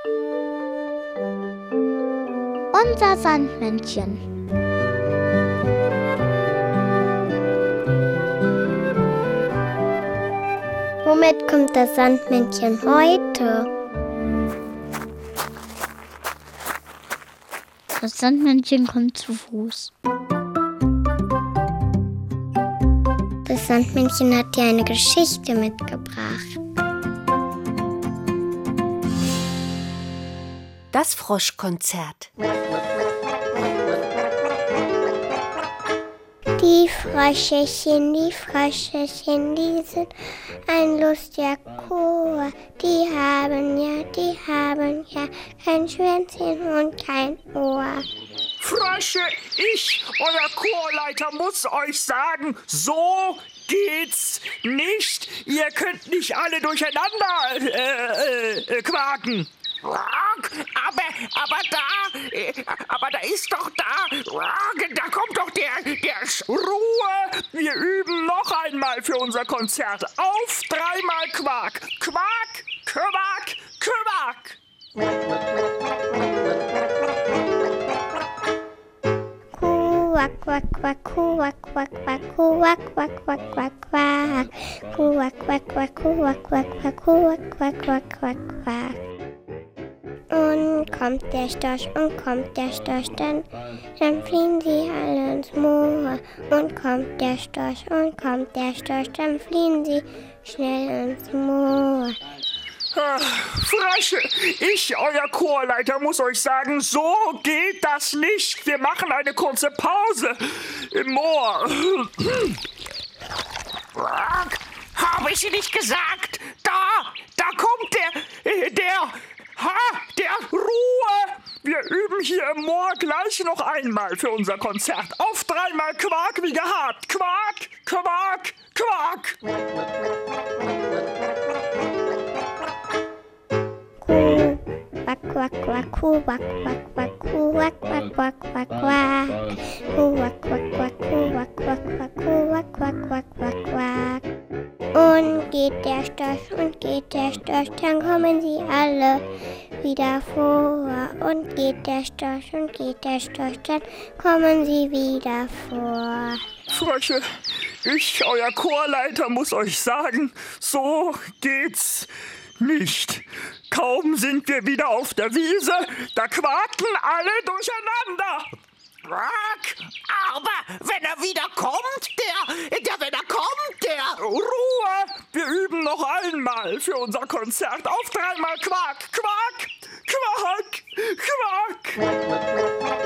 Unser Sandmännchen. Womit kommt das Sandmännchen heute? Das Sandmännchen kommt zu Fuß. Das Sandmännchen hat dir eine Geschichte mitgebracht. Das Froschkonzert. Die Fröschechen, die sind ein lustiger Chor. Die haben ja kein Schwänzchen und kein Ohr. Frösche, ich, euer Chorleiter, muss euch sagen, so geht's nicht. Ihr könnt nicht alle durcheinander quaken. Aber da ist doch da kommt doch der Ruhe. Wir üben noch einmal für unser Konzert. Auf 3-mal Quak. Quak, Quak, Quak. Quack, quack, quack, quack, quack, quack, quack, quack, quack, quack. Quack, quack, quack, quack, quack, quack, quack, quack, quack, quack. Und kommt der Storch, dann fliehen sie alle ins Moor. Und kommt der Storch, dann fliehen sie schnell ins Moor. Frösche, ich, euer Chorleiter, muss euch sagen, so geht das nicht. Wir machen eine kurze Pause im Moor. Habe ich nicht gesagt? Da kommt der Ruhe. Wir üben hier im Moor gleich noch einmal für unser Konzert. Auf 3-mal Quak wie gehabt. Quak, Quak, Quak. Quack, quack, quack, quack, quack, quack, quack, quack, quack, quack. Quack, quack, quack, quack, quack, quack, quack, quack, quack, quack, quack. Und geht der Storch, dann kommen sie alle wieder vor. Und geht der Storch, dann kommen sie wieder vor. Frösche, ich, euer Chorleiter, muss euch sagen, so geht's nicht. Kaum sind wir wieder auf der Wiese, da quaken alle durcheinander. Aber wenn er wieder kommt, der Ruhe! Wir üben noch einmal für unser Konzert. Auf 3-mal Quak, Quak, Quak, Quak.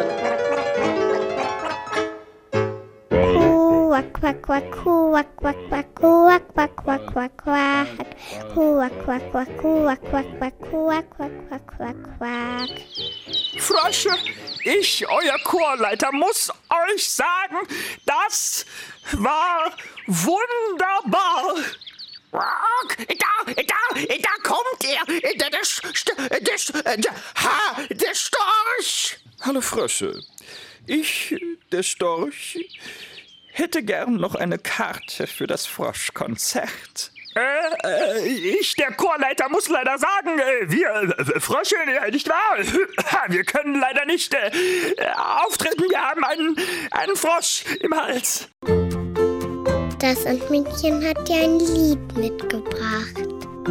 Quack, quack, quack, quack, quack, quack, quack, quack, quack, quack, quack. Quack, quack, quack, quack, quack, quack, quack, quack, quack, quack, quack. Frösche, ich, euer Chorleiter, muss euch sagen, das war wunderbar. Da kommt er, der Storch. Hallo Frösche, ich, der Storch, hätte gern noch eine Karte für das Froschkonzert. Ich, der Chorleiter, muss leider sagen, wir Frösche, nicht wahr? Wir können leider nicht auftreten. Wir haben einen Frosch im Hals. Das Sandmännchen hat dir ein Lied mitgebracht.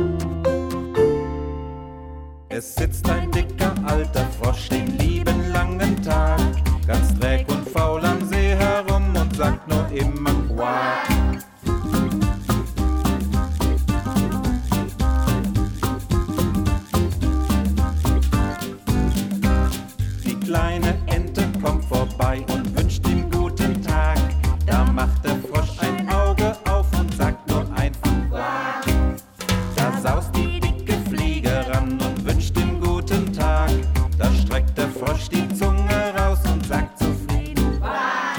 Es sitzt ein dicker alter Frosch den lieben langen Tag, ganz träg und faul am See herum und sagt nur immer Quack. Die kleine Ente kommt vorbei und wünscht ihm guten Tag. Da macht der Frosch ein Auge auf und sagt nur einfach Quack. Da saust die dicke Fliege ran und wünscht ihm guten Tag. Da streckt der Frosch die Zunge raus und sagt zufrieden Quack.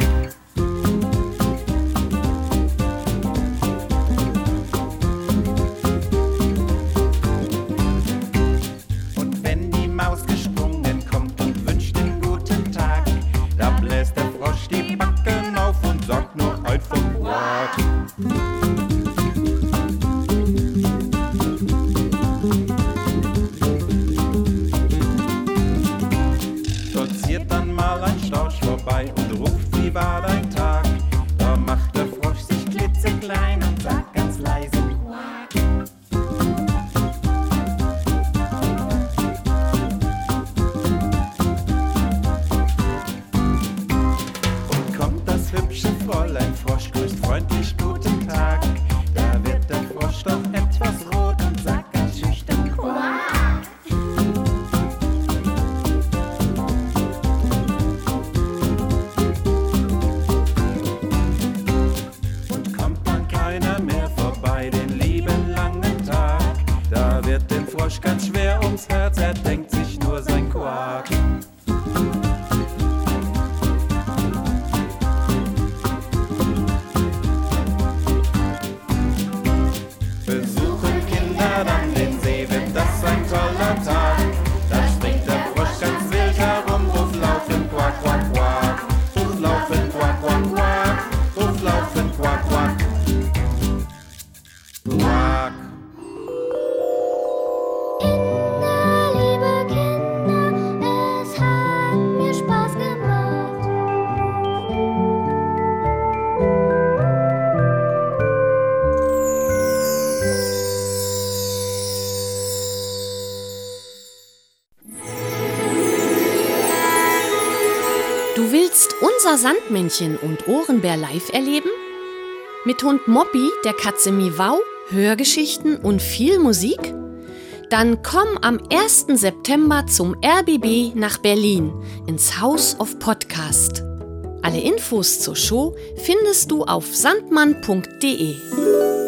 Und wenn die Maus gesprungen kommt und wünscht ihm guten Tag, da bläst der Frosch die Backen auf und sagt nur einfach Quack. Frosch ganz schwer ums Herz, er denkt sich nur sein Quark. Besuchen Kinder dann den See, wird das ein toller Tag. Da springt der Frosch ganz wild herum, ruf laufen, quack, quack, quack. Ruf laufen, quack, quack, quack. Ruf laufen, quack, quack. Quack. Kinder, liebe Kinder, es hat mir Spaß gemacht. Du willst unser Sandmännchen und Ohrenbär live erleben? Mit Hund Moppi, der Katze Miwau, Hörgeschichten und viel Musik? Dann komm am 1. September zum RBB nach Berlin ins House of Podcast. Alle Infos zur Show findest du auf sandmann.de.